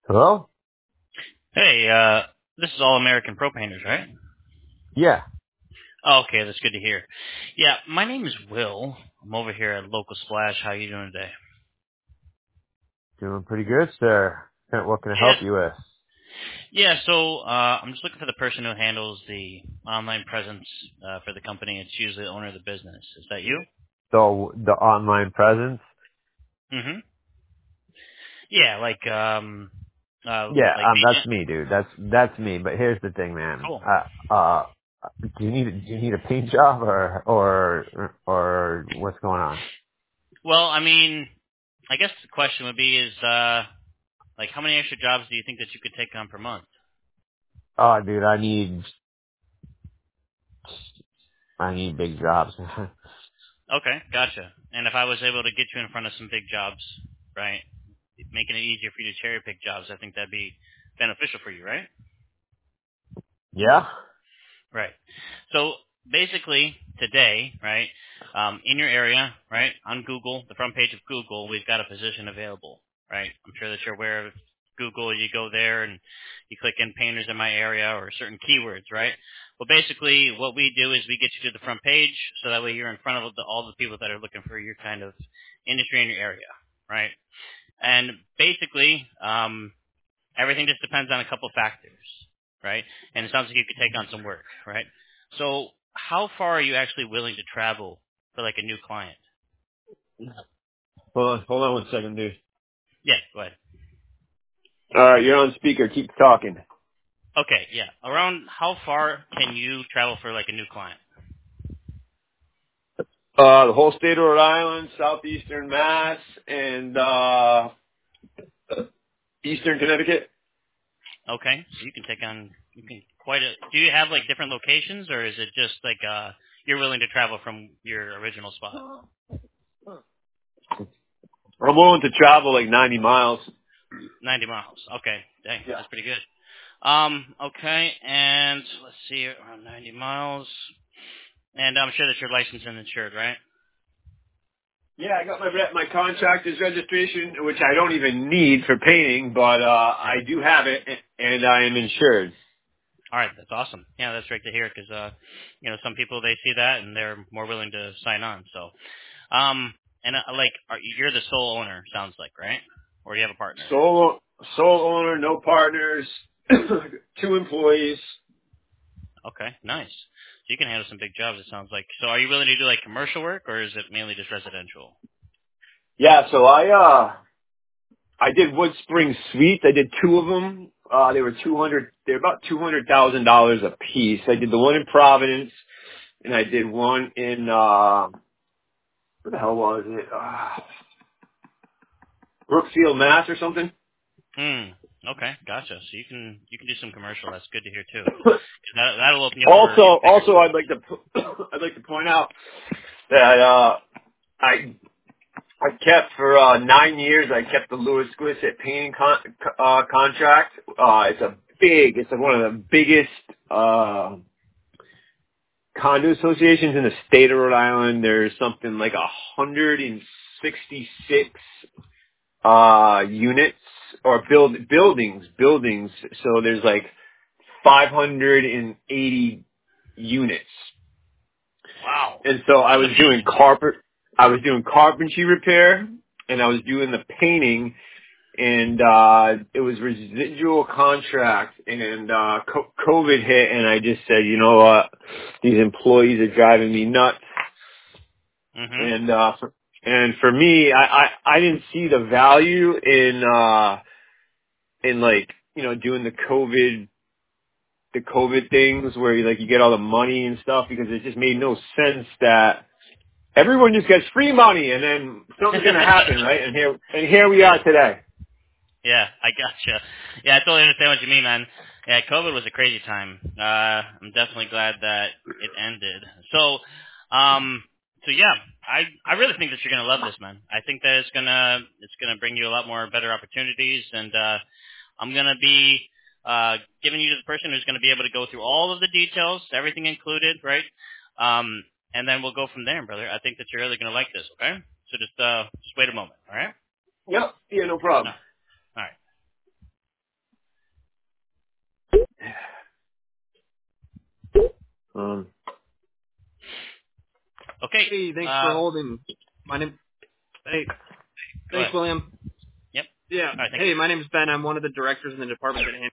Hello? Hey, this is All American Pro Painters, right? Yeah. Oh, okay, that's good to hear. Yeah, my name is Will. I'm over here at Local Splash. How you doing today? Doing pretty good, sir. What can I Yeah. help you with? Yeah, so I'm just looking for the person who handles the online presence for the company. It's usually the owner of the business. Is that you? So, the online presence? Mm-hmm. Yeah, like Yeah, that's agent. me, dude. That's me. But here's the thing, man. Cool. Do you need a paint job or what's going on? Well, I mean, I guess the question would be is like how many extra jobs do you think that you could take on per month? Oh, dude, I need big jobs. Okay, gotcha. And if I was able to get you in front of some big jobs, right, making it easier for you to cherry pick jobs, I think that'd be beneficial for you, right? Yeah? Right. So basically, today, right, in your area, right, on Google, the front page of Google, we've got a position available, right? I'm sure that you're aware of Google. You go there and you click in painters in my area or certain keywords, right? Well, basically, what we do is we get you to the front page so that way you're in front of all the people that are looking for your kind of industry in your area, right? And basically, everything just depends on a couple factors, right? And it sounds like you could take on some work, right? So how far are you actually willing to travel for like a new client? Hold on one second, dude. Yeah, go ahead. Alright, you're on speaker. Keep talking. Okay, yeah. Around how far can you travel for like a new client? The whole state of Rhode Island, southeastern Mass, and, eastern Connecticut. Okay, so you can take on do you have like different locations or is it just like you're willing to travel from your original spot? I'm willing to travel like 90 miles. 90 miles. Okay, dang, Yeah. that's pretty good. Okay, and let's see, around 90 miles. And I'm sure that you're licensed and insured, right? Yeah, I got my contractor's registration, which I don't even need for painting, but I Right. do have it, and I am insured. All right, that's awesome. Yeah, that's great to hear because, some people, they see that and they're more willing to sign on. So, you're the sole owner, sounds like, right? Or do you have a partner? Sole sole owner, no partners, 2 employees. Okay, nice. So you can handle some big jobs, it sounds like. So are you willing to do like commercial work or is it mainly just residential? Yeah, so I did Wood Spring Suites. I did 2 of them. They were about $200,000 a piece. I did the one in Providence, and I did one in where the hell was it? Brookfield, Mass, or something. Okay, gotcha. So you can do some commercial. That's good to hear too. That'll open you up for bigger Also, jobs. I'd like to point out that I kept for 9 years. I kept the Louis Squisset painting contract. It's like one of the biggest condo associations in the state of Rhode Island. There's something like 166 units or buildings. So there's like 580 units. Wow, And so that's amazing. I was doing carpentry repair, and I was doing the painting, and it was residual contract, and COVID hit, and I just said, you know what, these employees are driving me nuts, Mhm. and for me, I didn't see the value in like, doing the COVID things where you get all the money and stuff, because it just made no sense that everyone just gets free money and then something's going to happen, right? And here we are today. Yeah, I gotcha. Yeah, I totally understand what you mean, man. Yeah, COVID was a crazy time. I'm definitely glad that it ended. So yeah, I really think that you're gonna love this, man. I think that it's gonna bring you a lot more better opportunities, and I'm gonna be giving you to the person who's gonna be able to go through all of the details, everything included, right? And then we'll go from there, brother. I think that you're really gonna like this. Okay, so just wait a moment, all right? Yep. Yeah, no No, problem. all right. Okay. Hey, thanks for holding. Hey, thanks, William. Yep. Yeah. All right, Hey, my name is Ben. I'm one of the directors in the department that handles